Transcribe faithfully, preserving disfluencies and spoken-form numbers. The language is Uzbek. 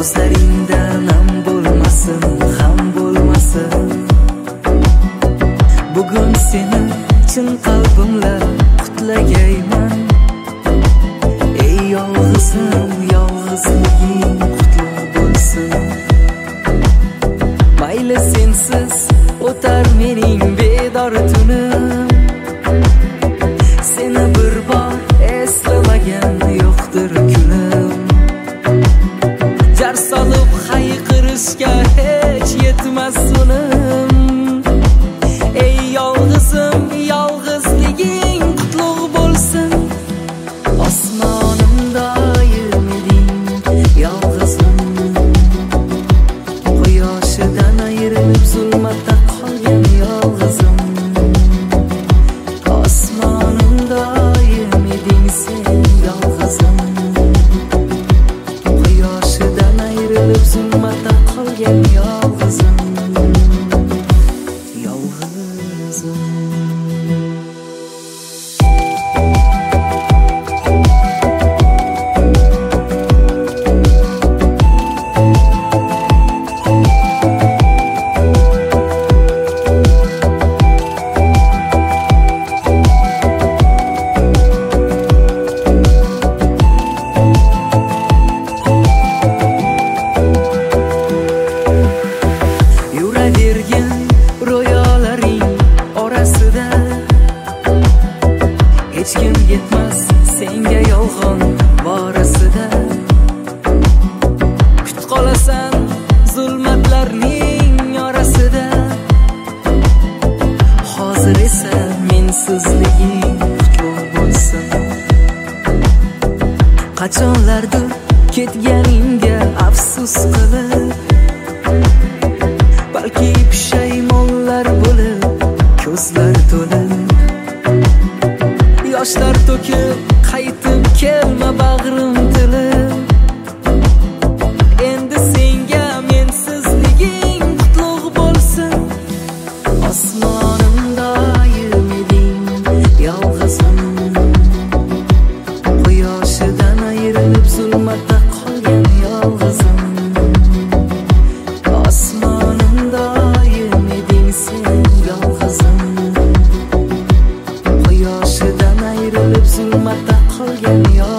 ko'zlaringda nam bo'lmasin, ham bo'lmasin. Bugun seni chin qalbimla qutlagayman. Ey yolg'izim, yolg'izliging qutlug' bo'lsin. Mayli sensiz o'tar mening bedor tunim. Seni bir bor eslamagan yo'qdir kunim. Jar solib hayqirishga hech yetmas unim. Ey yolg'izim, yolg'izliging qutlug' bo'lsin. Osmonimda yemeding yolg'izim. Quyoshidan ayrilib zulmatda qolgan yolg'izim. Osmonimda yemeding sen yolg'izim. Quyoshidan ayrilib zulmatda qolgan yolg'izim. Yolg'izim. Yuravergan ro'yolaring orasida hech kim yetmas senga yolg'on borasida. Kut qolasan zulmatlarning orasida. Hozir esa mensizliging qutlug' bo'lsin. Qachonlardir ketganingga afsus qilib, balki pushaymonlar bo'lib ko'zlar to'lib, yoshlar to'kib qaytib kelma bag'rim tilib. Endi senga mensizliging qutlug' bo'lsin. Osmonimda yemeding yolg'izim. Quyoshidan ayrilib zulmatda qolgan yolg'izim. Osmonimda yemeding sen yolg'izim. Quyoshidan ayrilib zulmatda qolgan yolg'izim.